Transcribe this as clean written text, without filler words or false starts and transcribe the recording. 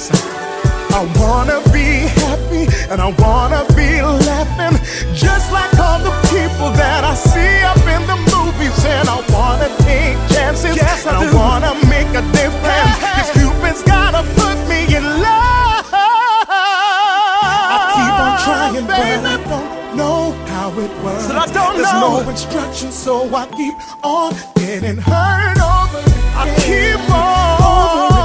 I wanna be happy and I wanna be laughing, just like all the people that I see up in the movies. And I wanna take chances, yes, and I wanna make a difference. Cause Cupid's gotta put me in love. I keep on trying, baby, but I don't know how it works. So I don't There's know. No instruction, so I keep on getting hurt over again. I keep on.